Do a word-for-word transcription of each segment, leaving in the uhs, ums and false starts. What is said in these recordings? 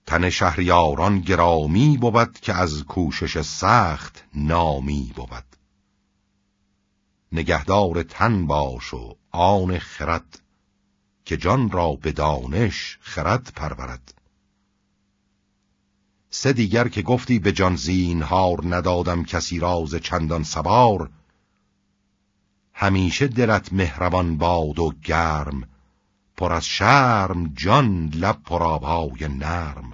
تن شهریاران گرامی بود که از کوشش سخت نامی بود. نگهدار تن باش و آن خرد، که جان را به دانش خرد پرورد. سه دیگر که گفتی به جان زینهار، ندادم کسی راز چندان سوار. همیشه دلت مهربان باد و گرم، پر از شرم جان لب پرآبای نرم.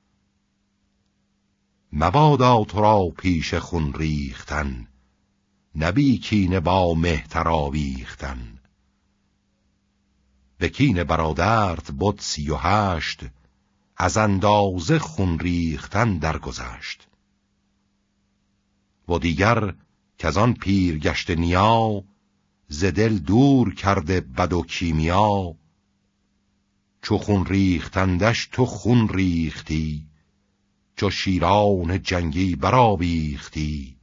مبادا تو را پیش خون ریختن، نبی کینه با مهتر آویختن. به کین برادرت بود سی و هشت، از اندازه خون ریختن درگذشت. و دیگر که از آن پیر گشت نیا، ز دل دور کرده بد و کیمیا. چو خون ریختندش تو خون ریختی، چو شیران جنگی برآویختی.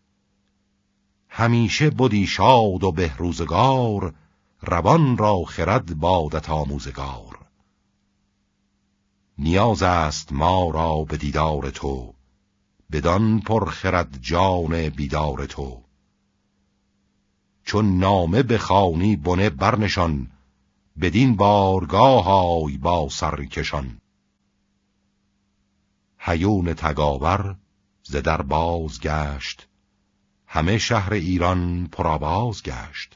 همیشه بودی شاد و بهروزگار، روان را خرد بادت آموزگار. نیاز است ما را به دیدار تو، بدان پرخرد جان بیدار تو. چون نامه بخوانی بنه برنشان، بدین بارگاه آی با سرکشان. هیون تگاور ز در باز گشت، همه شهر ایران پرآواز گشت.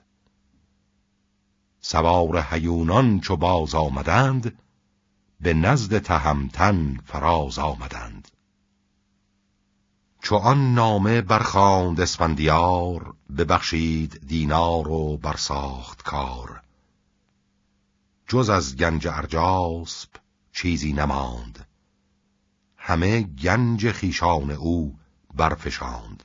سوار هیونان چو باز آمدند، به نزد تهمتن فراز آمدند. چو آن نامه برخواند اسفندیار، ببخشید دینار و برساخت کار. جز از گنج ارجاسپ چیزی نماند، همه گنج خیشان او برفشاند.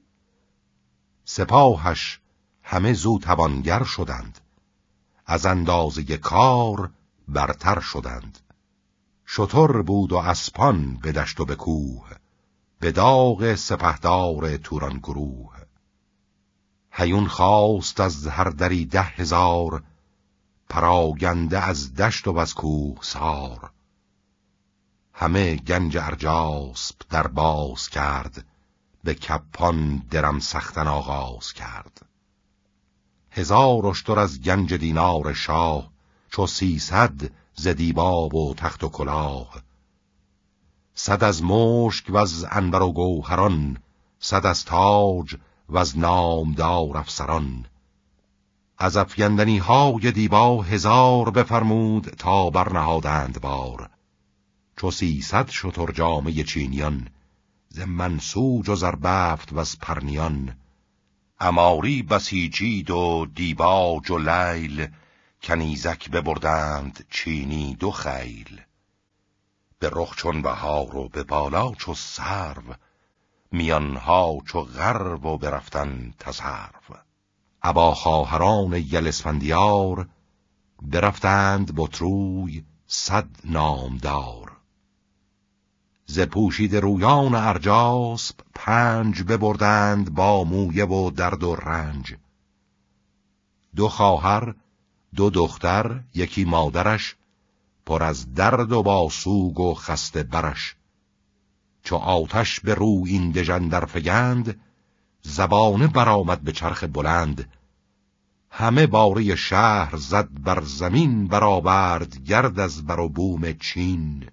سپاهش همه زو توانگر شدند، از اندازه کار برتر شدند. شتر بود و اسپان به دشت و به کوه، به داغ سپهدار توران گروه. هیون خواست از هر دری ده هزار، پراگنده از دشت و از کوه سار. همه گنج ارجاسپ در باز کرد، به کپان درم سختن آغاز کرد. هزار اشتر از گنج دینار شاه، چو سیصد ز دیبا و تخت و کلاه. صد از مشک و از عنبر و گوهران، صد از تاج و از نامدار افسران. از افگندنی های دیبا هزار، بفرمود تا برنهادند بار. چو سیصد شتر جامه چینیان، ز منسوج و زربفت و از پرنیان. عماری بسیجید و دیباج و لیل، کنیزک ببردند چینی دو خیل. به رخ چون بهار و به بالا چو سرو، میانها چو غرو و برفتن تذرو. ابا خواهران یل اسفندیار، برفتند بطروی صد نامدار. ز پوشیده رویان ارجاسپ پنج، ببردند با مویه و درد و رنج. دو خواهر دو دختر یکی مادرش، پر از درد و با سوگ و خسته برش. چو آتش به رو این دژن در فگند، زبانه برآمد به چرخ بلند. همه باره شهر زد بر زمین، برآورد گرد از بر و بوم چین.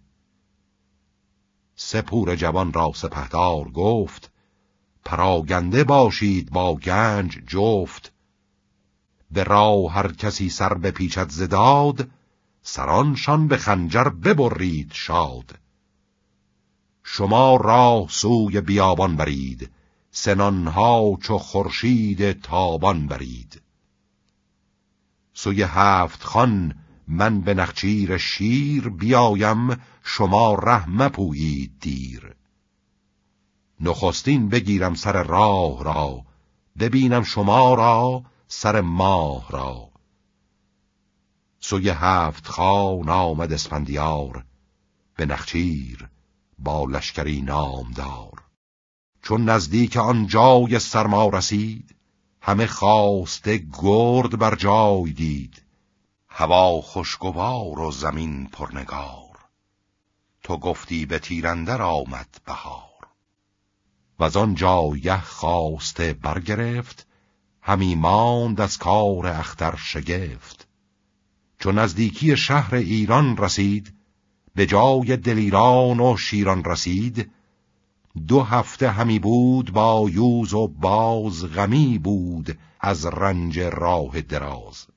سه پور جوان را سپهدار گفت، پراگنده باشید با گنج جفت. به راه هر کسی سر بپیچد ز داد، سرانشان به خنجر ببرید شاد. شما راه سوی بیابان برید، سنانها چو خورشید تابان برید. سوی هفت خان من به نخچیر شیر، بیایم شما ره مپویید دیر. نخستین بگیرم سر راه را، ببینم شما را سر ماه را. سوی هفت خان آمد اسفندیار، به نخچیر با لشکری نامدار. چون نزدیک آن جای سرما رسید، همه خواسته گرد بر جای دید. هوا خوشگوار و زمین پرنگار، تو گفتی به تیراندر آمد بهار. و آن جایه خواسته برگرفت، همی ماند از کار اختر شگفت. چون نزدیکی شهر ایران رسید، به جای دلیران و شیران رسید. دو هفته همی بود با یوز و باز، غمی بود از رنج راه دراز.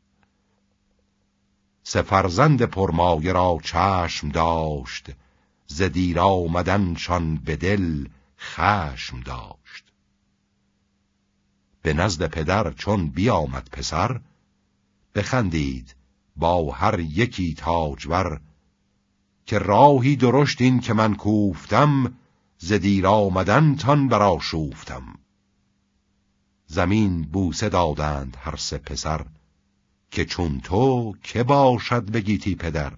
سه فرزند پرمایه را چشم داشت، ز دیر آمدنشان به دل خشم داشت. به نزد پدر چون بیامد پسر، بخندید با هر یکی تاجور. که راهی درشت این که من کوفتم، ز دیر آمدنتان برآشوفتم. زمین بوسه دادند هر سه پسر، که چون تو که باشد بگیتی پدر.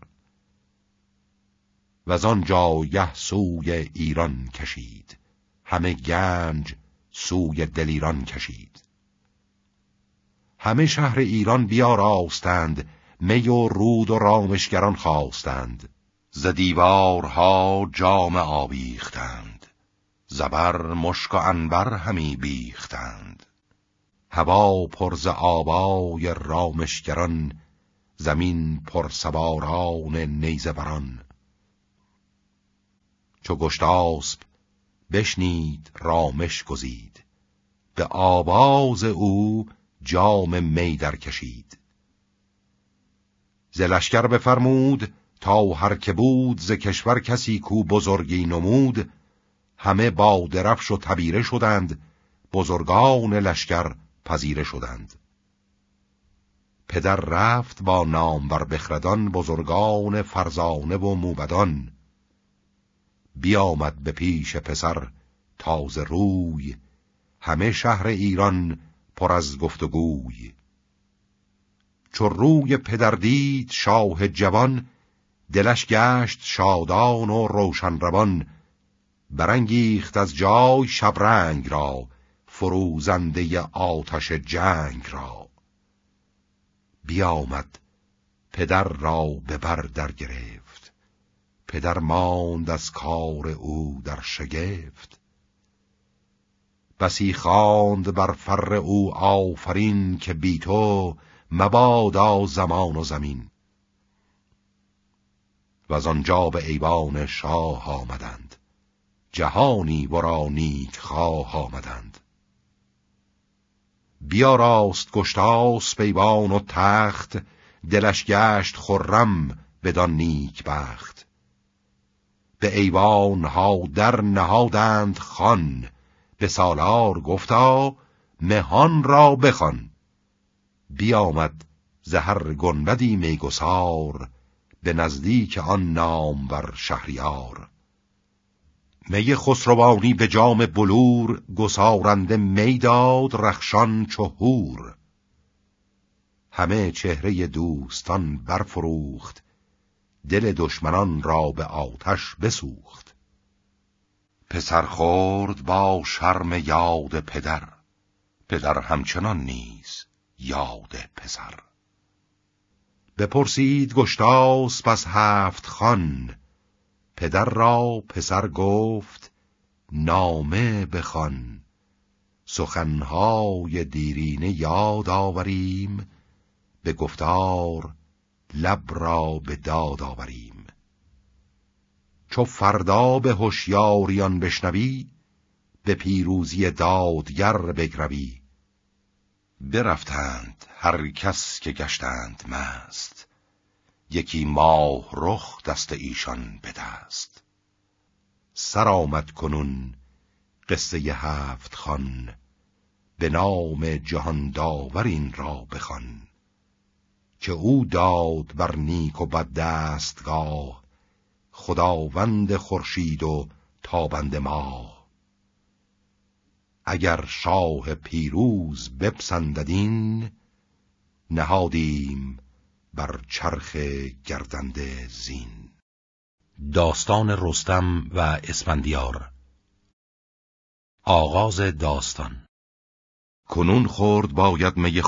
و آن جایه سوی ایران کشید، همه گنج سوی دلیران کشید. همه شهر ایران بیاراستند، می و رود و رامشگران خواستند. ز دیوارها جام آویختند، زبر مشک و عنبر همی بیختند. هوا پر ز آوای رامشگران، زمین پر سواران نیزه بران. چو گشتاسپ بشنید رامش گزید، به آواز او جام می در کشید. ز لشکر بفرمود تا هر که بود، ز کشور کسی کو بزرگی نمود. همه با درفش و تبیره شدند، بزرگان لشکر پذیره شدند. پدر رفت با نامور بخردان، بزرگان فرزانه و موبدان. بیامد به پیش پسر تازه روی، همه شهر ایران پر از گفت و گوی. چو روی پدر دید شاه جوان، دلش گشت شادان و روشن روان. برانگیخت از جای شبرنگ را، فروزنده آتش جنگ را. بیامد پدر را به بر در گرفت، پدر ماند از کار او در شگفت. بسی خواند بر فر او آفرین، که بی تو مبادا زمان و زمین. و از آنجا به ایوان شاه آمدند، جهانی ورا نیک خواه آمدند. بیاراست گشتاسپ ایوان و تخت، دلش گشت خرم بدان نیک بخت. به ایوان ها در نهادند خوان، به سالار گفتا مهان را بخوان. بیامد ز هر گنبدی میگسار، به نزدیک آن نامور شهریار. می خسروانی به جام بلور، گسارنده می داد رخشان چو هور. همه چهره دوستان برفروخت، دل دشمنان را به آتش بسوخت. پسر خورد با شرم یاد پدر، پدر همچنان نیز یاد پسر. بپرسید گشتاسپ پس هفت خان، پدر را پسر گفت نامه بخوان. سخنهای دیرینه یاد آوریم، به گفتار لب را به داد آوریم. چو فردا به هوشیاریان بشنوی، به پیروزی دادگر بگروی. برفتند هر کس که گشتند مست، یکی ماه رخ دست ایشان به دست. سر آمد کنون قصه هفت خان، به نام جهان داور این را بخوان. که او داد بر نیک و بد دستگاه، خداوند خورشید و تابنده ماه. اگر شاه پیروز بپسنددین، نهادیم بر چرخ گردنده زین. داستان رستم و اسفندیار. آغاز داستان. کنون خورد باید می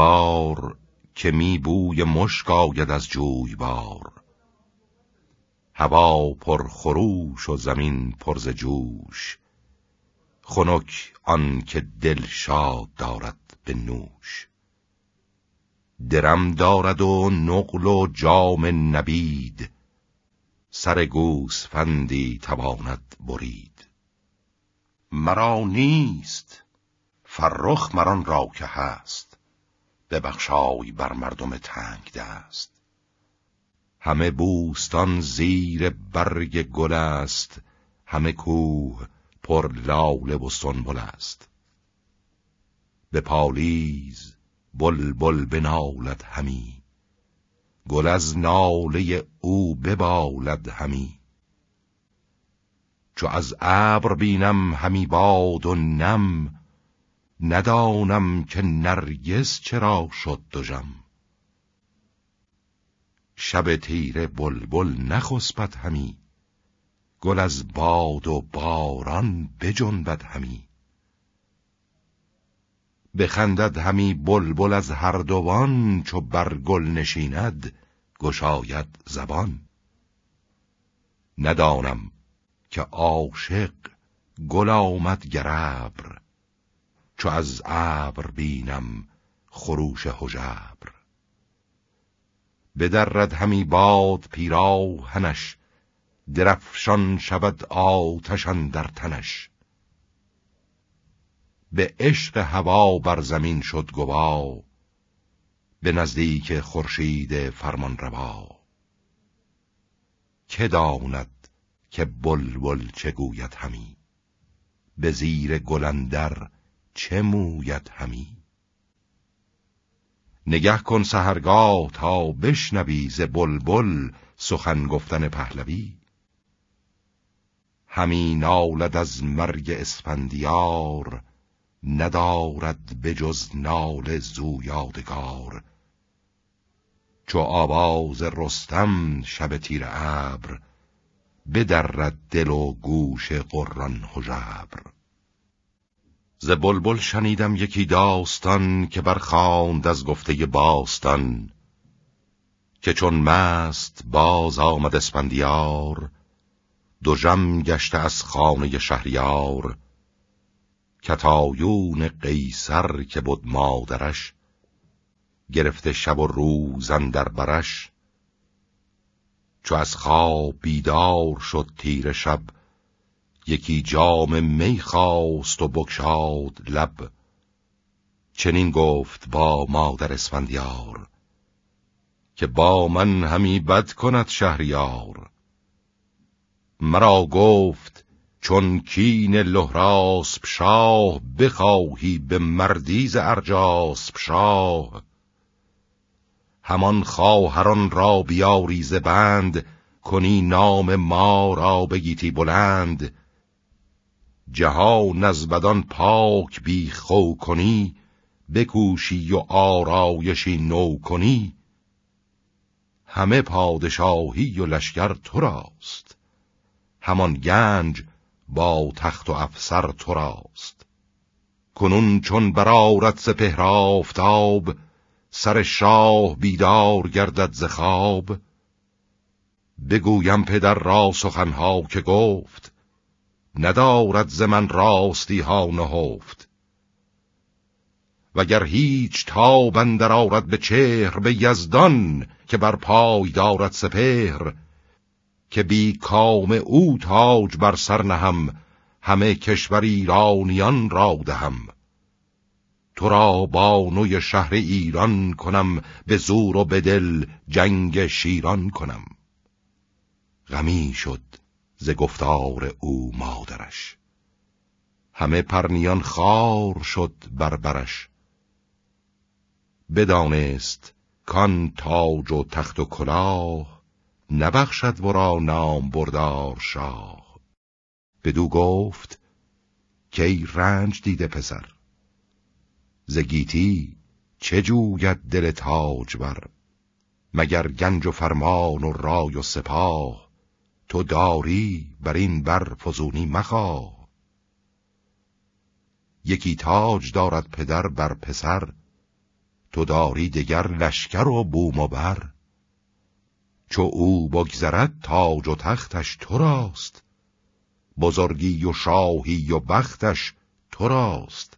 خوشگوار، که می بوی مشک آید از جویبار. هوا پر خروش و زمین پر ز جوش، خنک آن که دل شاد دارد به نوش. درم دارد و نقل و جام نبید، سر گوسفندی تواند برید. مرا نیست فرخ مران را که هست، ببخشای بر مردم تنگ دست. همه بوستان زیر برگ گل است، همه کوه پر لاله و سنبل است. به پالیز بلبل بنالد همی، گل از ناله او ببالد همی. چو از ابر بینم همی باد و نم، ندانم که نرگس چرا شد دژم. شب تیره بلبل نخسبد همی، گل از باد و باران بجنبد همی. بخندد همی بلبل از هر دوان، چو بر گل نشیند گشاید زبان. ندانم که عاشق گل آمد گر ابر، چو از ابر بینم خروش هژبر. بدرد همی باد پیراهنش، درفشان شود آتش اندر تنش. به عشق هوا بر زمین شد گوا، به نزدیک خورشید فرمان روا. که داند که بلبل چه گوید همی، به زیر گل اندر چه موید همی. نگه کن سحرگاه تا بشنوی ز بلبل سخن گفتن پهلوی. همی نالد از مرگ اسفندیار، ندارد به جز ناله زو یادگار. چو آواز رستم شب تیر ابر، بدرد دل و گوش قران هژبر. ز بلبل شنیدم یکی داستان، که برخواند از گفته باستان. که چون مست باز آمد اسفندیار، دژم گشته از خانه شهریار. کتایون قیصر که بود مادرش، گرفته شب و روز اندر برش. چو از خواب بیدار شد تیره شب، یکی جام می خواست و بگشاد لب. چنین گفت با مادر اسفندیار، که با من همی بد کند شهریار. مرا گفت چون کین لهراسپ شاه، بخواهی به مردی ز ارجاسپ شاه. همان خواهران را بیاری ز بند، کنی نام ما را بگیتی بلند. جهان از بدان پاک بی خو کنی، بکوشی و آرایشی نو کنی. همه پادشاهی و لشکر تو راست، همان گنج با تخت و افسر تو راست. کنون چون برآرد سپهر آفتاب، سر شاه بیدار گردد ز خواب. بگویم پدر را سخنها که گفت، ندارد ز من راستی ها نهفت. وگر هیچ تاب اندر آرد به چهر، به یزدان که بر پای دارد سپهر. که بی کام او تاج بر سر نهم، همه کشور ایرانیان را دهم. تو را بانوی شهر ایران کنم، به زور و به دل جنگ شیران کنم. غمی شد ز گفتار او مادرش، همه پرنیان خار شد بر برش. بدانست کان تاج و تخت و کلاه، نبخشد ورا نام بردار شاه. بدو گفت که ای رنج دیده پسر، ز گیتی چه جوید دل تاجور. مگر گنج و فرمان و رای و سپاه، تو داری بر این بر فزونی مخواه. یکی تاج دارد پدر بر پسر، تو داری دگر لشکر و بوم و بر. چو او بگذرد تاج و تختش تو راست، بزرگی و شاهی و بختش تو راست.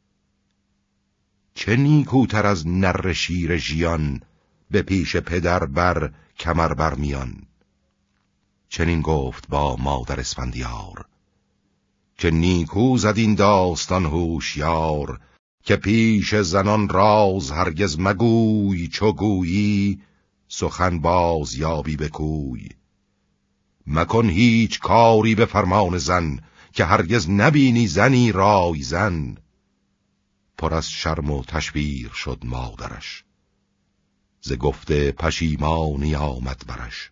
چه نیکوتر از نره شیر ژیان، به پیش پدر بر کمر بر میان. چنین گفت با مادر اسفندیار، که نیکو زد این داستان هوشیار. که پیش زنان راز هرگز مگوی، چو گویی سخن باز یابی به کوی. مکن هیچ کاری به فرمان زن، که هرگز نبینی زنی رای زن. پر از شرم و تشویر شد مادرش، ز گفته پشیمانی آمد برش.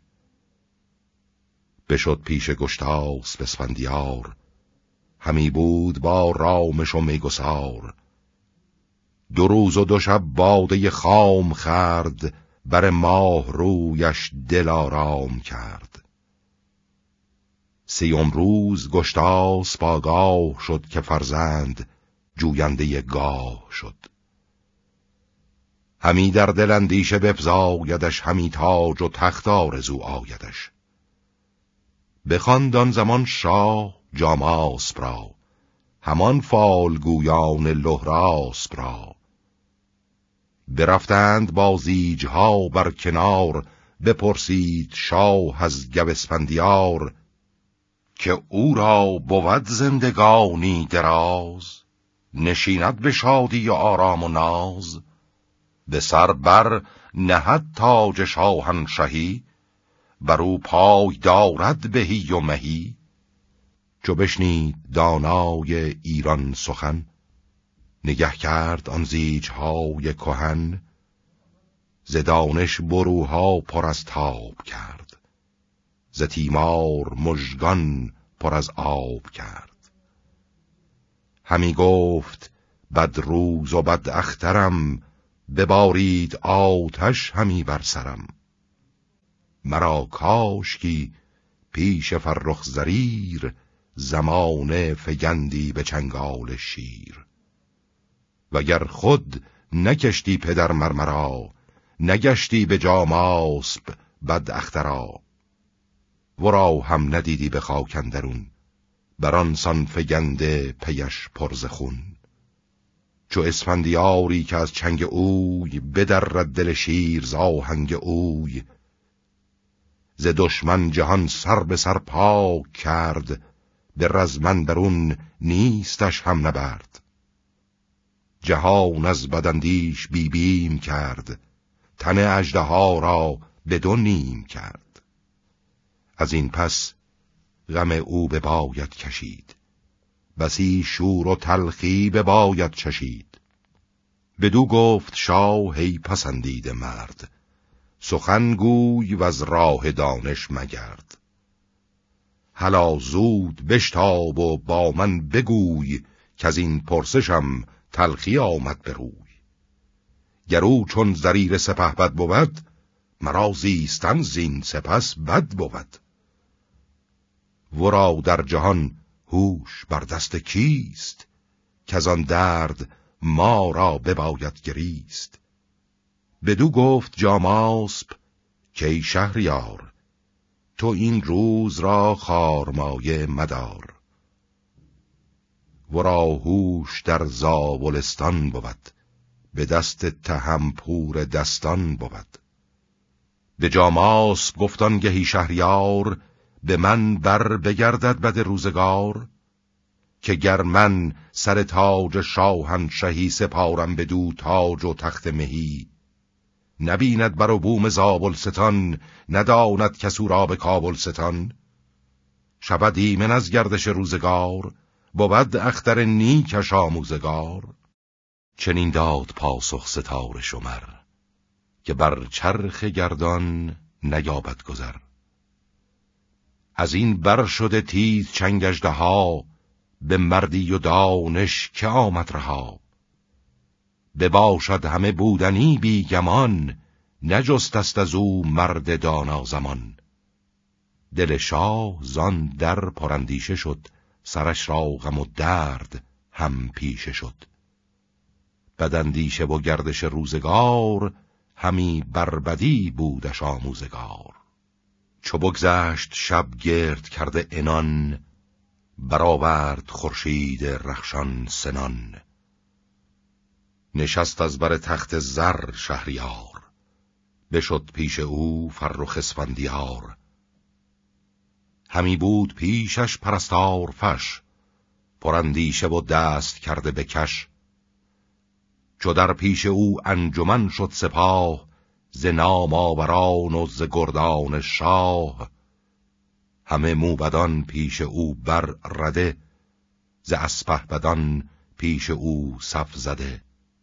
بشد پیش گشتاسپ اسفندیار، همی بود با رامش و میگسار. دو روز و دو شب باده خام خورد، بر ماه رویش دل آرام کرد. سیوم روز گشتاسپ آگاه شد، که فرزند جوینده گاه شد. همی در دل اندیشه بفزایدش، همی تاج و تخت آرزو آیدش. بخواند آن زمان شاه جاماسپ را، همان فالگویان لهراسپ را. برفتند با زیجها بر کنار، بپرسید شاه از گو اسفندیار. که او را بود زندگانی دراز، نشیند به شادی و آرام و ناز. به سر بر نهد تاج شاهنشهی، بر او پای دارد بهی و مهی. چو بشنید دانای ایران سخن، نگه کرد آن زیجهای کهن. ز دانش بروها پر از تاب کرد، ز تیمار مژگان پر از آب کرد. همی گفت بد روز و بد اخترم، ببارید آتش همی بر سرم. مرا کاشکی پیش فرخ زریر، زمانه فگندی به چنگال شیر. وگر خود نکشتی پدر مرمرا، نگشتی به جاماسپ بد اخترا. ورا هم ندیدی به خاک اندرون، بران سان فگنده پیش پر ز خون. چو اسفندیاری که از چنگ اوی، بدرد دل شیر ز آهنگ اوی. ز دشمن جهان سر به سر پاک کرد، به رزم اندرون نیستش هم نبرد. جهان از بداندیش بی بیم کرد، تن اژدها را به دو نیم کرد. از این پس غم او بباید کشید، بسی شور و تلخی بباید چشید. بدو گفت شاه ای پسندیده مرد، سخن گوی و از راه دانش مگرد. هلا زود بشتاب و با من بگوی، که از این پرسشم تلخی آمد به روی. گر او چون زریر سپهبد بود، مرا زیستن زین سپس بد بود. ورا در جهان هوش بر دست کیست، که از آن درد ما را بباید گریست. بدو گفت جاماسپ که ای شهریار، تو این روز را خارمایه مدار. ورا هوش در زابلستان بود، به دست تهمپور دستان بود. به جاماسپ گفتان گهی شهریار، به من بر بگردد بد روزگار. که گر من سر تاج شاهنشهی، سپارم بدو تاج و تخت مهی. نبیند بر و بوم زابلستان، نداند کسو را به کابلستان. شود ایمن از گردش روزگار، بود اختر نیکش آموزگار. چنین داد پاسخ ستاره شمر، که بر چرخ گردان نیابد گذر. از این بر شده تیز چنگ اژدها، به مردی و دانش که آمد رها. بباشد همه بودنی بی گمان، نجست است از او مرد دانا زمان. دل شاه زان در پراندیشه شد، سرش را غم و درد هم پیشه شد. بداندیشه و گردش روزگار، همی بربدی بودش آموزگار. چو بگذشت شب گرد کرده عنان، برآورد خورشید رخشان سنان. نشست از بر تخت زر شهریار، بشد پیش او فرخ اسفندیار. همی بود پیشش پرستار فش، پراندیشه و دست کرده به کش. چو در پیش او انجمن شد سپاه، ز نامآوران و ز گردان شاه. همه موبدان پیش او بر رده، ز اسپهبدان پیش او صف زده.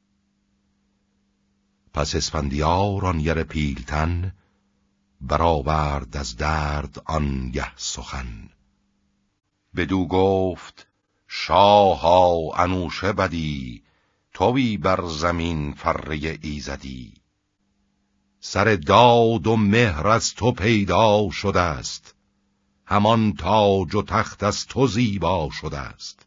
پس اسفندیار آن یر پیلتن، برآورد از درد آنگه سخن. بدو گفت شاها انوشه بدی، توی بر زمین فره ایزدی. سر داد و مهر از تو پیدا شده است، همان تاج و تخت از تو زیبا شده است.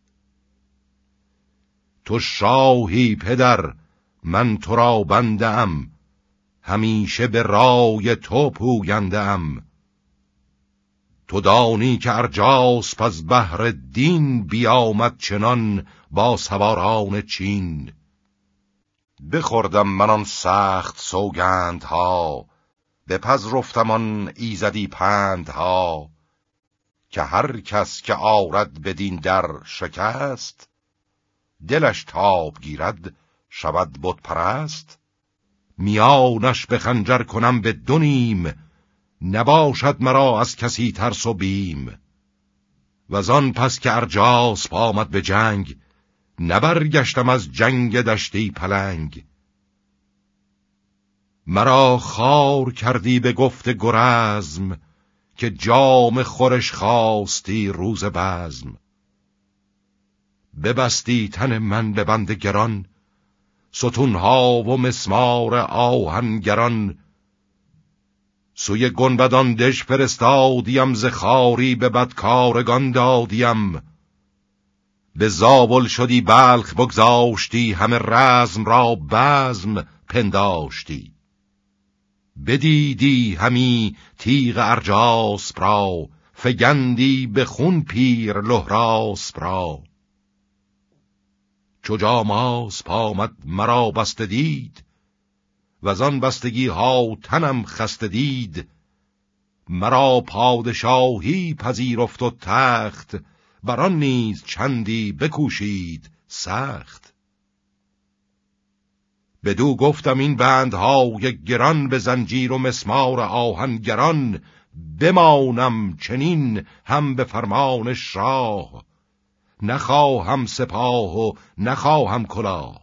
تو شاهی پدر، من تو را بنده ام، همیشه به رای تو پوینده ام. تو دانی که ارجاسپ از بهر دین، بیامد چنان با سواران چین. بخوردم من آن سخت سوگندها، بپذرفتم آن ایزدی پندها. که هر کس که آرد بدین در شکست، دلش تاب گیرد شود بت پرست. میانش به خنجر کنم به دو نیم، نباشد مرا از کسی ترس و بیم. وزان پس که ارجاسپ آمد به جنگ، نبرگشتم از جنگ دشتی پلنگ. مرا خار کردی به گفت گرزم، که جام خورش خواستی روز بزم. ببستی تن من به بند گران، ستونها و مسمار آهنگران. سوی گنبدان دژ فرستادیم، ز خواری به بدکارگان دادیم. به زابل شدی بلخ بگذاشتی، همه رزم را بزم پنداشتی. بدیدی همی تیغ ارجاسپ را، فگندی به خون پیر لهراسپ را. چو جاماسپ آمد مرا بسته دید، وزان بستگی ها تنم خسته دید. مرا پادشاهی پذیرفت و تخت، بران نیز چندی بکوشید سخت. بدو گفتم این بندهای گران، به زنجیر و مسمار آهنگران. بمانم چنین هم به فرمان شاه، نخواهم سپاه و نخواهم کلاه.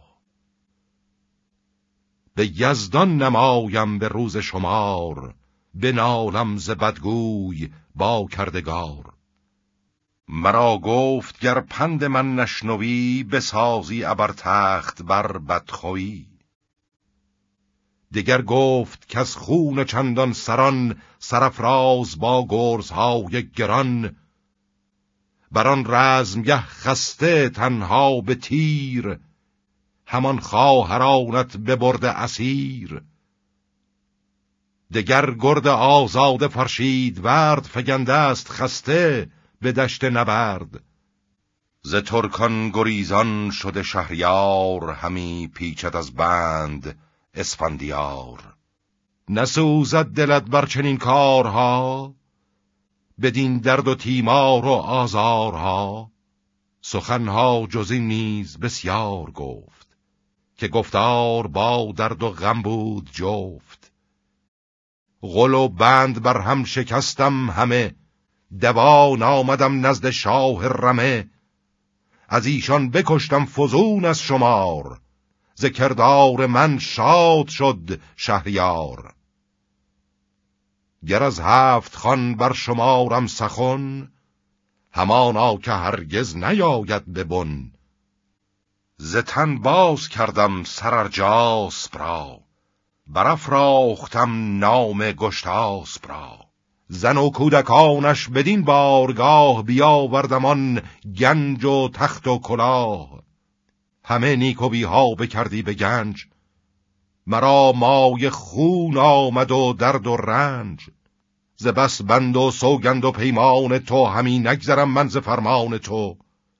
به یزدان نمایم به روز شمار، به نالم ز بدگوی با کردگار. مرا گفت گر پند من نشنوی، بسازی ابر تخت بر بدخویی. دگر گفت که از خون چندان سران، سرافراز با گرزهای گران. بران رزمگه خسته تنها به تیر، همان خواهرانت ببرده اسیر. دگر گرد آزاد فرشید ورد، فگنده است خسته به دشت نبرد. ز ترکان گریزان شده شهریار، همی پیچد از بند اسفندیار. نسوزد دلت بر چنین کارها، بدین درد و تیمار و آزارها. سخنها جز این نیز بسیار گفت، که گفتار با درد و غم بود جفت. غل و بند بر هم شکستم همه، دوان آمدم نزد شاه رمه. از ایشان بکشتم فزون از شمار، ز کردار من شاد شد شهریار. گر از هفت خان بر شمارم سخن، همانا که هرگز نیاید به بن. ز تن باز کردم سر ارجاسپ را، برافراختم نام گشتاسپ را. زن و کودکانش بدین بارگاه، بیاوردم آن گنج و تخت و کلاه. همه نیکویی ها بکردی به گنج، مرا مای خون آمد و درد و رنج. ز بس بند و سوگند و پیمان تو، همی نگذرم من ز فرمان تو.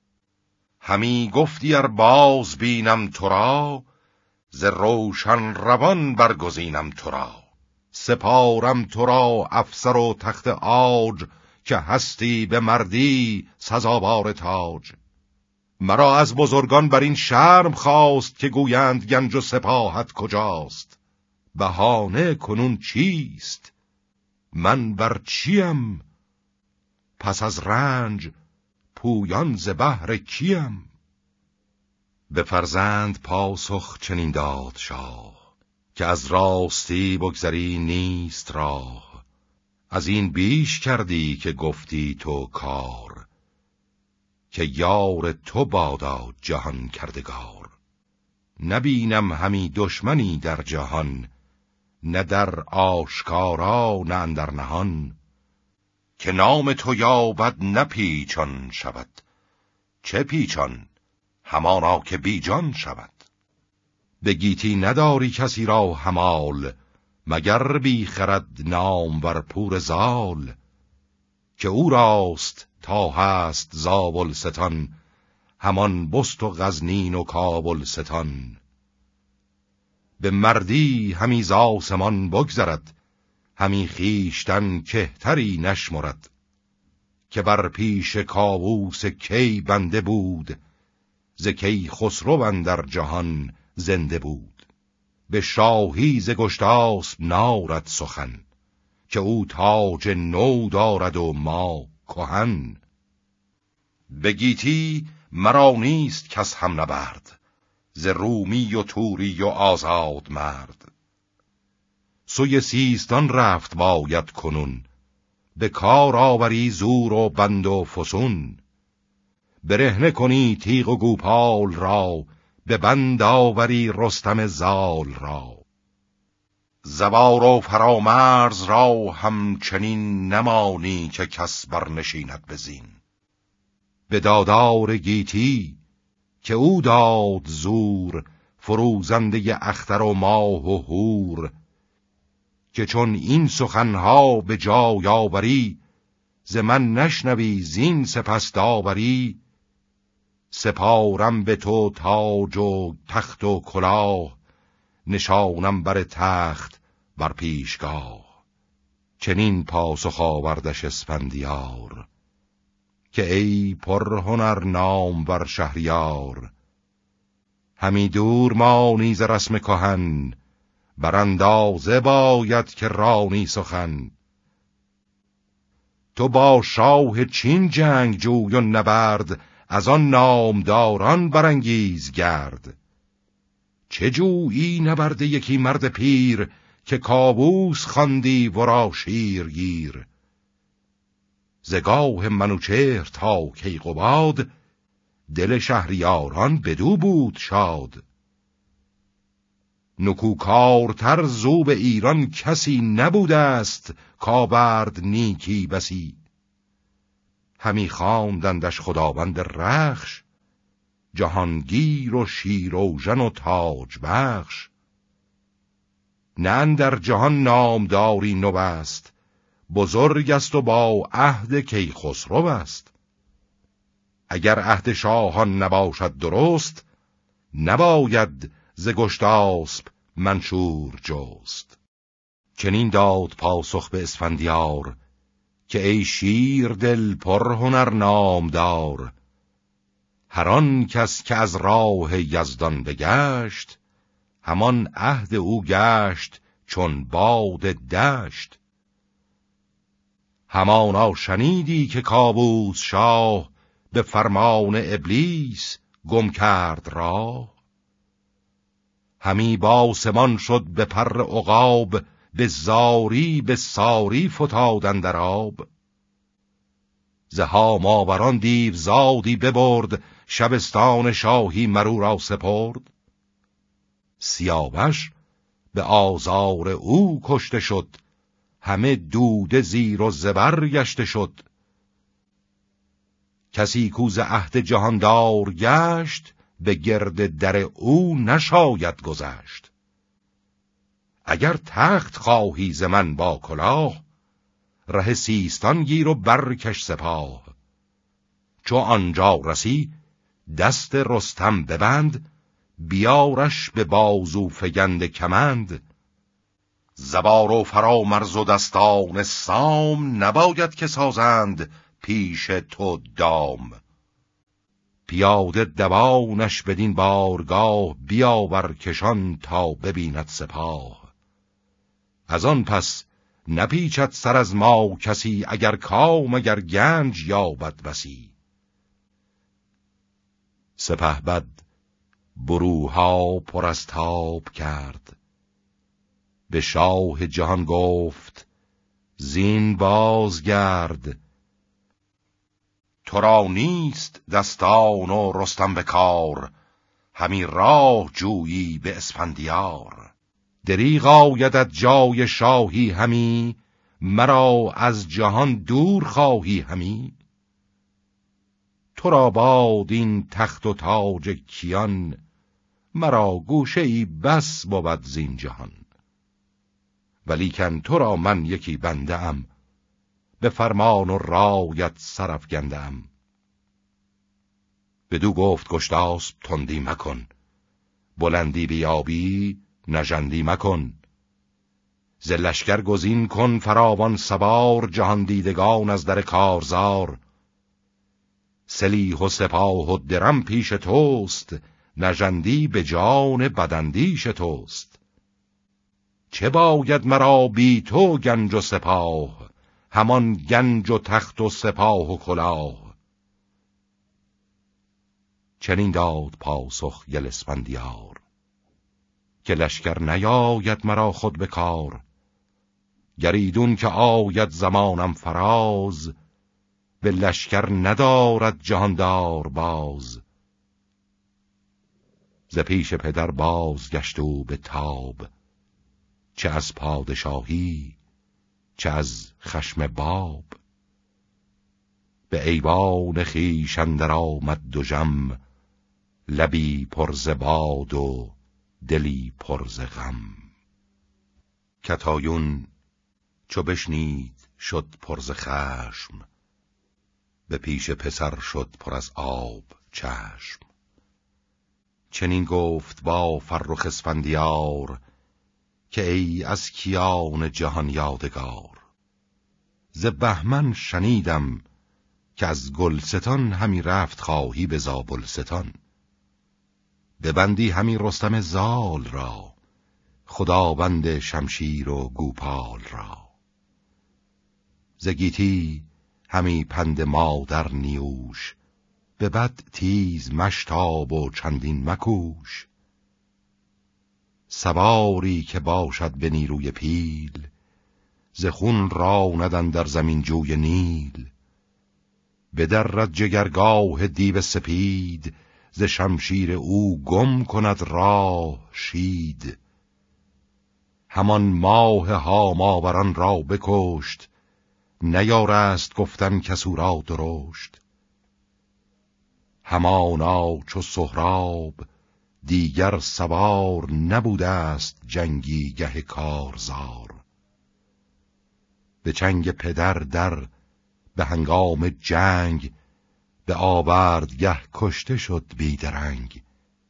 همی گفتی ار باز بینم تو را، ز روشن روان برگزینم تو را. سپارم تو را افسر و تخت عاج، که هستی به مردی سزاوار تاج. مرا از بزرگان بر این شرم خواست، که گویند گنج و سپاهت کجاست. بهانه کنون چیست؟ من بر چیم؟ پس از رنج پویان ز بهر کیم؟ به فرزند پاسخ چنین داد شاه، که از راستی بگذری نیست راه. از این بیش کردی که گفتی تو کار، که یار تو بادا جهان کردگار. نبینم همی دشمنی در جهان، نه در آشکارا نه اندر نهان. که نام تو یابد نه پیچان شود، چه پیچان؟ همانا که بیجان شود. به گیتی نداری کسی را همال، مگر بی خرد نامور پور زال. که او راست تا هست زابلستان، همان بست و غزنین و کابلستان. به مردی همی ز آسمان بگذرد، همی خویشتن کهتری نشمرد. که بر پیش کاووس کی بنده بود، ز کی خسرو اندر جهان زنده بود. به شاهی ز گشتاسپ نارد سخن، که او تاج نو دارد و ما کهن. به گیتی مرا نیست کس هم نبرد، ز رومی و توری و آزاد مرد. سوی سیستان رفت باید کنون، به کار آوری زور و بند و فسون. برهنه کنی تیغ و گوپال را، به بند آوری رستم زال را. زوار و فرامرز را همچنین نمانی، که کس برنشیند بزین. به دادار گیتی که او داد زور، فروزنده اختر و ماه و هور. که چون این سخنها به جای آوری، ز من نشنوی زین سپس داوری. سپارم به تو تاج و تخت و کلاه، نشانم بر تخت بر پیشگاه. چنین پاسخ آوردش اسفندیار، که ای پر هنر نام بر شهریار. همی دور مانی ز رسم کهن، بر اندازه باید که رانی سخن. تو با شاه چین جنگ جوی و نبرد، از آن نامداران برانگیز گرد. چه جویی نبرد یکی مرد پیر، که کاووس خواندی ورا شیرگیر. ز گاه منوچهر تا کیقباد، دل شهریاران بدو بود شاد. نکوکارتر زو به ایران کسی نبوده است، کاورد نیکی بسی. همی خواندندش خداوند رخش، جهانگیر و شیراوژن و تاج بخش. نه اندر جهان نامداری نو است، بزرگ است و با عهد کیخسرو است. اگر عهد شاهان نباشد درست، نباید ز گشتاسپ منشور جست. چنین داد پاسخ به اسفندیار، که ای شیر دل پر هنر نامدار. هر آن کس که از راه یزدان بگشت، همان عهد او گشت چون باد دشت. همانا شنیدی که کاووس شاه، به فرمان ابلیس گم کرد راه. همی باسمان شد به پر عقاب، به زاری به ساری فتاد اندر آب. ز هاماوران دیو زادی ببرد، شبستان شاهی مرو را سپرد. سیاوش به آزار او کشته شد، همه دوده زیر و زبر گشته شد. کسی کو ز عهد جهاندار گشت، به گرد در او نشاید گذشت. اگر تخت خواهی ز من با کلاه، ره سیستان گیر و برکش سپاه. چو آنجا رسی دست رستم ببند، بیارش به بازو فگند کمند. زبار و فرامرز و دستان سام، نباید که سازند پیش تو دام. پیاده دوانش بدین بارگاه، بیاور کشان تا ببیند سپاه. از آن پس نپیچد سر از ما کسی، اگر کام اگر گنج یابد بسی. سپهبد بروها پر از تاب کرد، به شاه جهان گفت زین بازگرد. تو را نیست دستان و رستم به کار، همی راه جویی به اسفندیار. دریغ آیدت جای شاهی همی، مرا از جهان دور خواهی همی. تو را باد این تخت و تاج کیان، مرا گوشه ای بس بود زین جهان. ولیکن تو را من یکی بنده ام، به فرمان و رایت سرافگنده ام. بدو گفت گشتاسپ تندی مکن، بلندی بیابی نژندی مکن. ز لشکر گزین کن فراوان سوار، جهان دیدگان از در کارزار. سلیح و سپاه و درم پیش توست، نژندی به جان بداندیش توست. چه باید مرا بی تو گنج و سپاه، همان گنج و تخت و سپاه و کلاه. چنین داد پاسخ یل اسفندیار، که لشکر نیاید مرا خود به کار. گریدون که آید زمانم فراز، به لشکر ندارد جهاندار باز. ز پیش پدر باز گشت او به تاب، چه از پادشاهی چه از خشم باب. به ایوان خویش اندر آمد دژم، لبی پر ز باد و دلی پر ز غم. کتایون چو بشنید شد پر ز خشم، به پیش پسر شد پر از آب چشم. چنین گفت با فرخ اسفندیار، که ای از کیان جهان یادگار. ز بهمن شنیدم که از گلستان، همی رفت خواهی به زابلستان. ببندی همی رستم زال را، خداوند شمشیر و گوپال را. ز گیتی همی پند مادر نیوش، به بد تیز مشتاب و چندین مکوش. سواری که باشد به نیروی پیل، ز خون راند اندر زمین جوی نیل. بدرد جگرگاه دیو سپید، ز شمشیر او گم کند راه شید. همان ماه هاماوران را بکشت، نیارست گفتن کسو را درشت. همانا چو سهراب دیگر سوار، نبوده است جنگی گه کارزار. به چنگ پدر در به هنگام جنگ، به آوردگه کشته شد بیدرنگ.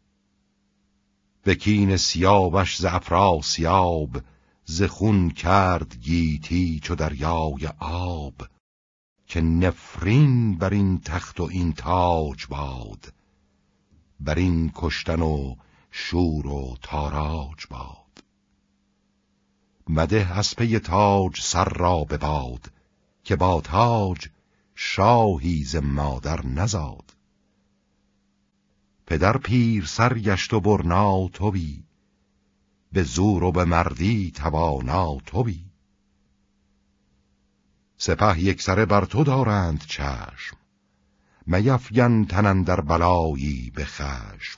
به کین سیاوش ز افراسیاب، ز خون کرد گیتی چو دریای آب. که نفرین بر این تخت و این تاج باد، بر این کشتن و شور و تاراج باد. مده از پی تاج سر را به باد، که با تاج شاهی ز مادر نزاد. پدر پیر سر گشت و برنا تویی، به زور و به مردی توانا تویی. سپه یک سره بر تو دارند چشم، میفگن تن اندر بلایی به خشم.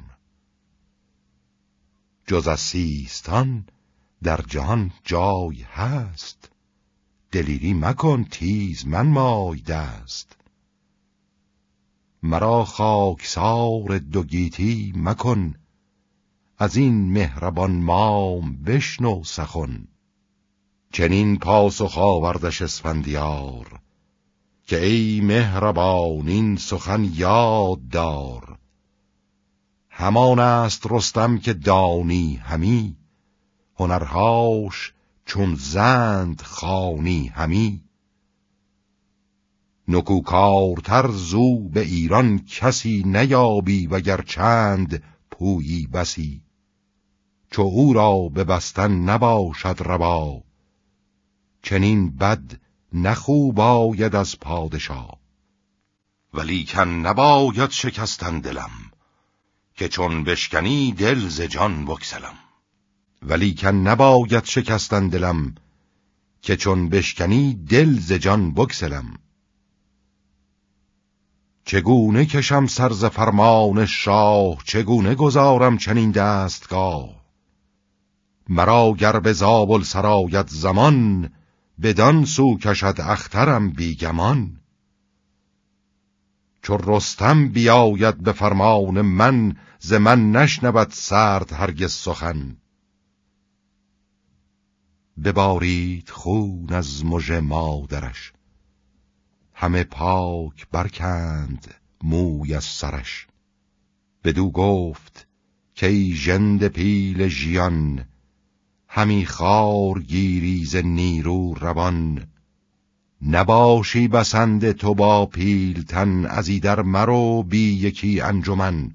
جز از سیستان در جهان جای هست، دلیری مکن تیز من مای دست. مرا خاکسار دو گیتی مکن، از این مهربان مام بشنو سخن. چنین پاسخ آوردش اسفندیار که ای مهربان این سخن یاد دار. همان است رستم که دانی همی، هنرهاش چون زند خوانی همی. نکوکارتر زو به ایران کسی نیابی وگر چند پویی بسی. چو او را ببستن نباشد روا، چنین بد نخوب آید از پادشاه. ولیکن نباید شکستن دلم، که چون بشکنی دل ز جان بگسلم. ولیکن نباید شکستن دلم، که چون بشکنی دل ز جان بگسلم. چگونه کشم سر ز فرمان شاه، چگونه گذارم چنین دستگاه. مرا گر به زابل سرایت زمان، بدان سو کشد اخترم بیگمان. چو رستم بیاید به فرمان من، ز من نشنود سرد هرگز سخن. ببارید خون از مژه مادرش، همه پاک برکند موی از سرش. بدو گفت که ای ژنده پیل ژیان، همی خار گیری ز نیرو روان. نباشی بسنده تو با پیلتن، از ایدر مرو بی یکی انجمن.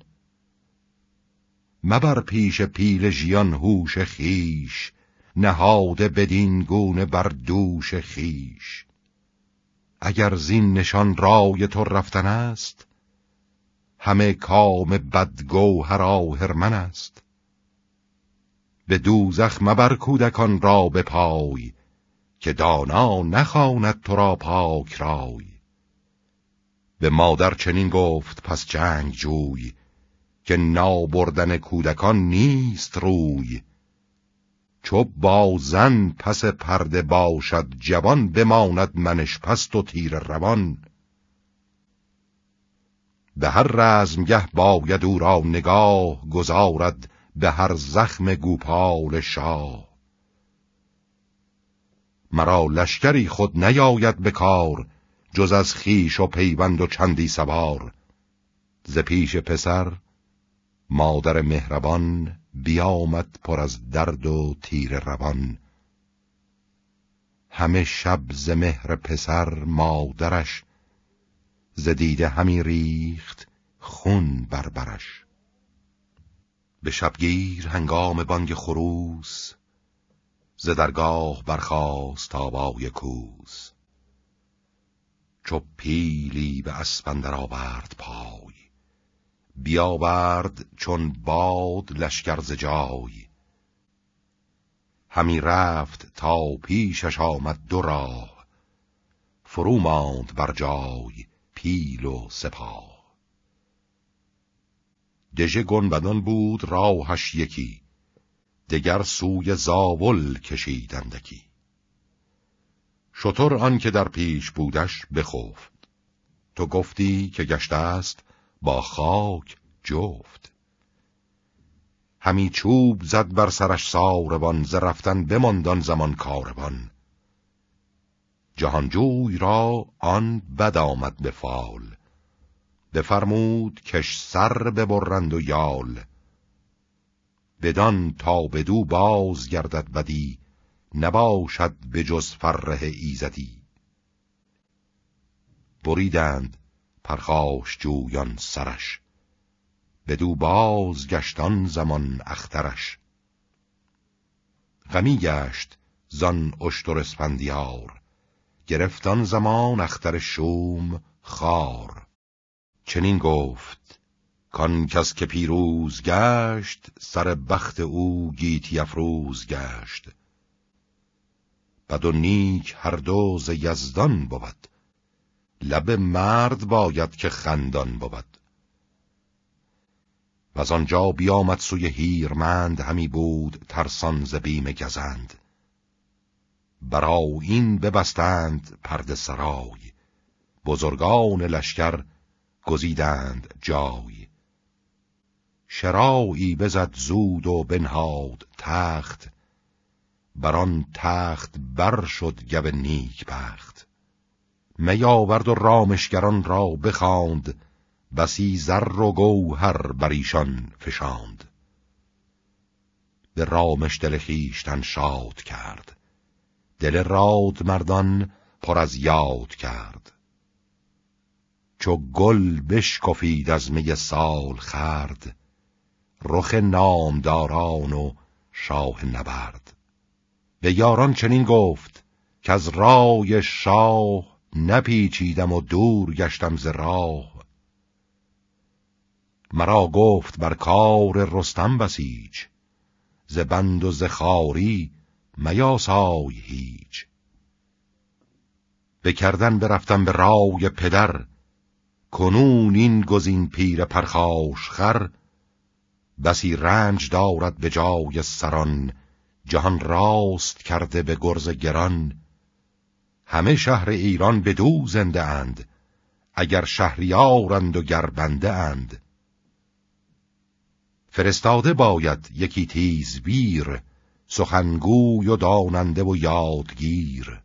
مبر پیش پیل ژیان هوش خیش، نهاده بدین گونه بر دوش خیش. اگر زین نشان رای تو رفتن است، همه کام بدگوهر آهرمن است. به دوزخ مبر کودکان را به پای، که دانا نخواند تو را پاک رای. به مادر چنین گفت پس جنگ جوی، که نابردن کودکان نیست روی. چو با زن پس پرده باشد جوان، بماند منش پست و تیر روان. به هر رزمگه باید او را نگاه، گذارد به هر زخم گوپال شاه. مرا لشکری خود نیاید به کار، جز از خویش و پیوند و چندی سوار. ز پیش پسر مادر مهربان، بیامد پر از درد و تیر روان. همه شب ز مهر پسر مادرش، ز دیده همی ریخت خون بر برش. به شبگیر هنگام بانگ خروس، ز درگاه برخاست آوای کوس. چو پیلی به اسپ اندر آورد پای، بیاورد چون باد لشکر ز جای. همی رفت تا پیشش آمد دو راه، فرو ماند بر جای پیل و سپاه. دژ گنبدان بود راهش یکی، دگر سوی زاول کشیدندکی. شتر آن که در پیش بودش بخفت، تو گفتی که گشته است با خاک جفت. همی چوب زد بر سرش ساربان، ز رفتن بماندان زمان کاروان. جهانجوی را آن بد آمد به فال، بفرمود کش سر ببرند و یال. بدان تا بدو باز گردد بدی، نباشد به جز فره ایزدی. بریدند پرخاش جویان سرش، بدو باز گشتان زمان اخترش. غمی گشت زان اشتر اسفندیار، گرفتان زمان اختر شوم خار. چنین گفت کان کس که پیروز گشت، سر بخت او گیتی افروز گشت. بد و نیک هر دو ز یزدان بود، لب مرد باید که خندان بود. و از آنجا بیامد سوی هیرمند، همی بود ترسان ز بیم گزند. برا این ببستند پرده سرای، بزرگان لشکر گزیدند جای. شراعی بزد زود و بنهاد تخت، بران تخت بر شد گو نیک بخت. می آورد و رامشگران را بخواند، بسی زر و گوهر بر ایشان فشاند. به رامش دل خویشتن شاد کرد، دل راد مردان پر از یاد کرد. چو گل بشکفید از می سال خورد، رخ نامداران و شاه نبرد. به یاران چنین گفت که از رای شاه، نپیچیدم و دور گشتم ز راه. مرا گفت بر کار رستم بسیج، ز بند و ز خواری میاسای هیچ. به کردن برفتم به رای پدر، کنون این گزین پیر پرخاش خر. بسی رنج دارد به جای سران، جهان راست کرده به گرز گران. همه شهر ایران بدو زنده اند، اگر شهریارند و گر بنده اند. فرستاده باید یکی تیز ویر، سخنگوی و داننده و یادگیر.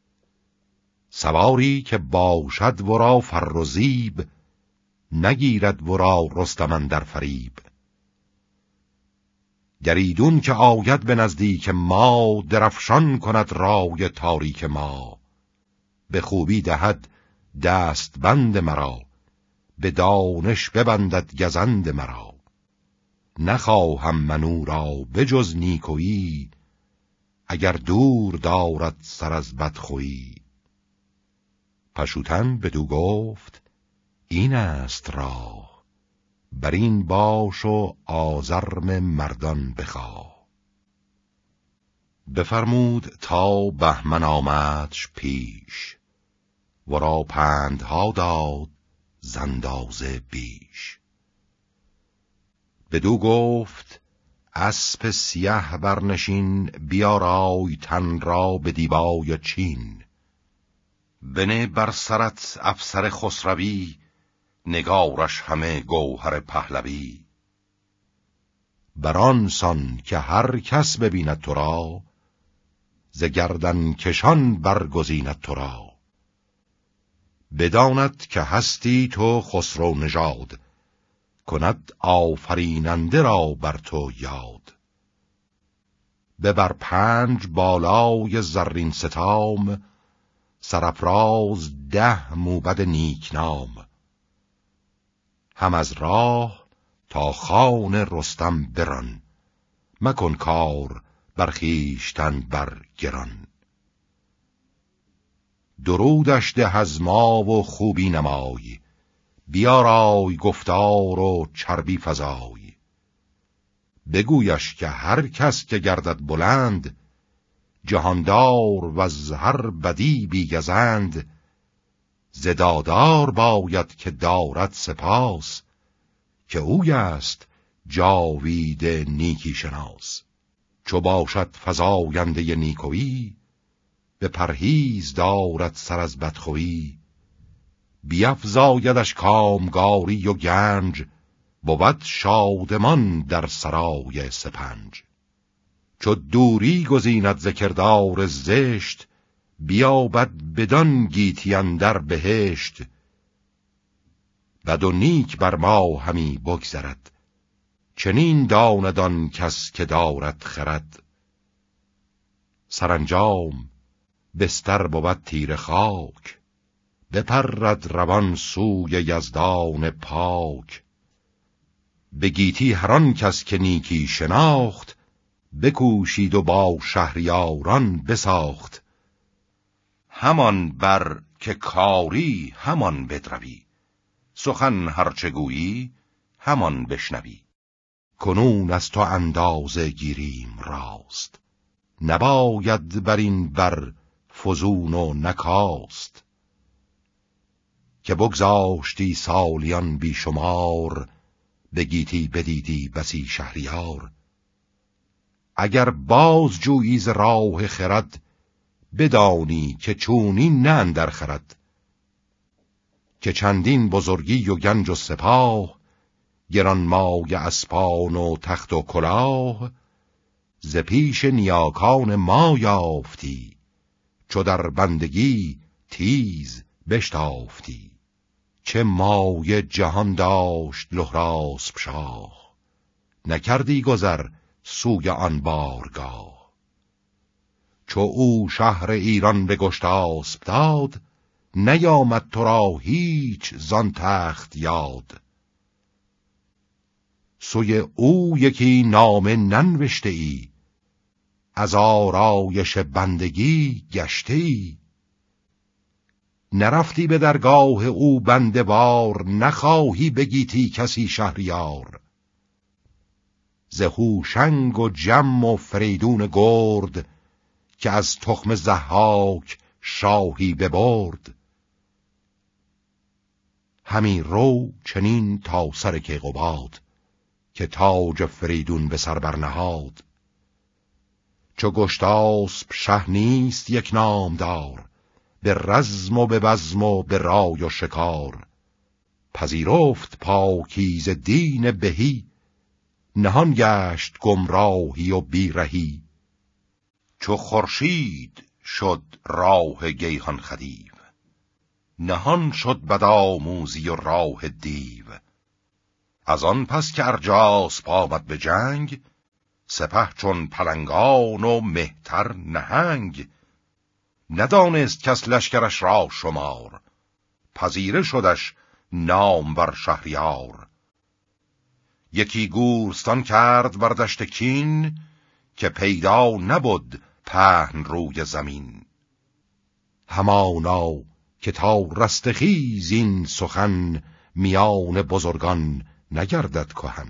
سواری که باشد ورا فر و زیب، نگیرد ورا رستم اندر فریب. گریدون که آید به نزدیک ما، درفشان کند رای تاریک ما. به خوبی دهد دست بند مرا، به دانش ببندد گزند مرا. نخواهم من او را بجز نیکویی، اگر دور دارد سر از بدخویی. پشوتن بدو گفت این است راه، بر این باش و آزرم مردان بخواه. بفرمود تا بهمن آمدش پیش، ورا پندها داد ز اندازه بیش. بدو گفت اسپ سیه برنشین، بیارای تن را به دیبای چین. بنه بر سرت افسر خسروی، نگارش همه گوهر پهلوی. بران سان که هر کس ببیند تو را، ز گردن کشان برگزیند تو را. بداند که هستی تو خسرو نژاد، کند آفریننده را بر تو یاد. ببر پنج بالای زرین ستام، سرافراز ده موبد نیکنام. هم از راه تا خان رستم بران، مکن کار بر خویشتن بر گران. درودش ده از ما و خوبی نمای، بیارای گفتار و چربی فزای. بگویش که هر کس که گردد بلند، جهاندار و از هر بدی بیگزند. زدادار باید که دارد سپاس، که اوی است جاوید نیکی شناس. چو باشد فزاینده نیکویی، به پرهیز دارد سر از بدخویی. بیفزایدش کامگاری و گنج، بود شادمان در سرای سپنج. چو دوری گزیند ز کردار زشت، بیابد بدان گیتی اندر بهشت. بد و نیک بر ما همی بگذرد، چنین داند آن کس که دارد خرد. سرانجام بستر بود تیره خاک، بپرد روان سوی یزدان پاک. به گیتی هر آن کس که نیکی شناخت، بکوشید و با شهریاران بساخت. همان بر که کاری همان بدروی، سخن هرچه گویی همان بشنوی. کنون از تو اندازه گیریم راست، نباید بر این بر فزون و نکاست. که بگذاشتی سالیان بیشمار، به گیتی بدیدی بسی شهریار. اگر باز جویی ز راه خرد، بدانی که چونین نه اندر خرد. که چندین بزرگی و گنج و سپاه، گرانمایه اسپان و تخت و کلاه. ز پیش نیاکان ما یافتی، چو در بندگی تیز بشتافتی. چه مایه جهان داشت لهراسپ شاه، نکردی گذر سوی آن بارگاه. چو او شهر ایران به گشتاسپ داد، نیامد تو را هیچ زان تخت یاد. سوی او یکی نامه ننوشته ای، از آرایش بندگی گشته ای. نرفتی به درگاه او بنده وار، نخواهی بگیتی کسی شهریار. ز هوشنگ و جم و فریدون گرد، که از تخم ضحاک شاهی ببرد. همی رو چنین تا سر کیقباد، که تاج فریدون به سر برنهاد. چو گشتاسپ شه نیست یک نامدار، به رزم و به بزم و به رای و شکار. پذیرفت پاکیزه دین بهی، نهان گشت گمراهی و بیرهی. چو خورشید شد راه گیهان خدیو، نهان شد بدآموزی و راه دیو. از آن پس که ارجاسپ آمد به جنگ، سپه چون پلنگان و مهتر نهنگ. ندانست کس لشکرش را شمار، پذیره شدش نامور شهریار. یکی گورستان کرد بر دشت کین، که پیدا نبود پهن روی زمین. همانا که تا رستخیز این سخن، میان بزرگان نگردد کهن.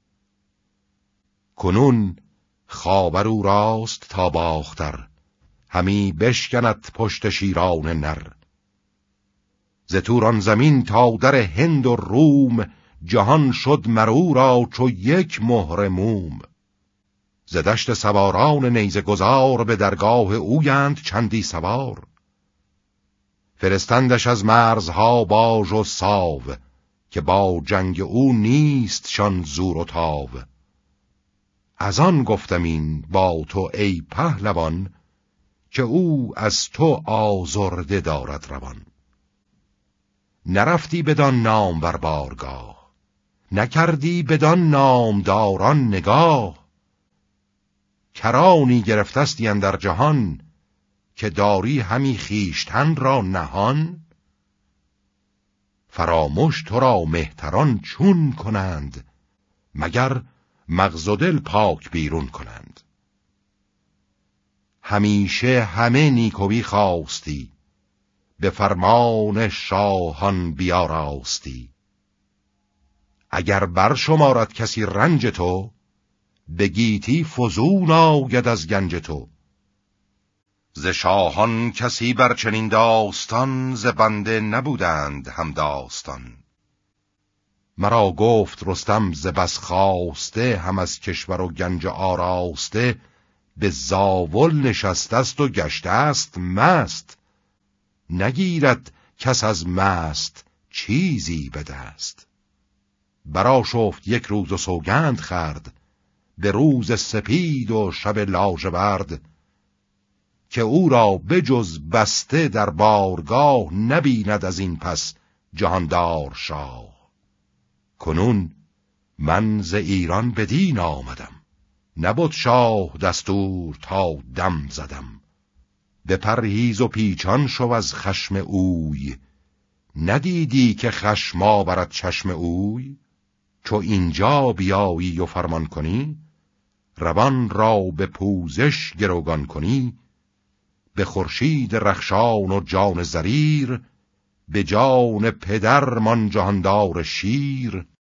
کنون خاور او راست تا باختر، همی بشکند پشت شیران نر. ز توران زمین تا در هند و روم، جهان شد مرو را چو یک مهر موم. ز دشت سواران نیزه گذار، به درگاه اویند چندی سوار. فرستندش از مرزها باژ و ساو، که با جنگ او نیست شان زور و تاو. از آن گفتم این با تو ای پهلوان، که او از تو آزرده دارد روان. نرفتی بدان نام بر بارگاه، نکردی بدان نامداران نگاه. کرانی گرفتستی اندر جهان، که داری همی خویشتن را نهان. فراموش تو را مهتران چون کنند، مگر مغز و دل پاک بیرون کنند. همیشه همه نیکویی خواستی، به فرمان شاهان بیاراستی. اگر بر شمارد کسی رنج تو، به گیتی فزون آید از گنج تو. ز شاهان کسی بر چنین داستان، ز بنده نبودند هم داستان. مرا گفت رستم ز بس خواسته، هم از کشور و گنج آراسته. به زاول نشسته است و گشته است مست، نگیرد کس از مست چیزی به دست. برآشفت یک روز و سوگند خورد، به روز سپید و شب لاژورد. که او را بجز بسته در بارگاه، نبیند از این پس جهاندار شاه. کنون من ز ایران بدین آمدم، نبود شاه دستور تا دم زدم. به پرهیز و پیچان شو از خشم اوی، ندیدی که خشم آورد چشم اوی. چو اینجا بیایی و فرمان کنی، روان را به پوزش گروگان کنی. به خورشید رخشان و جان زریر، به جان پدر مان جهاندار شیر.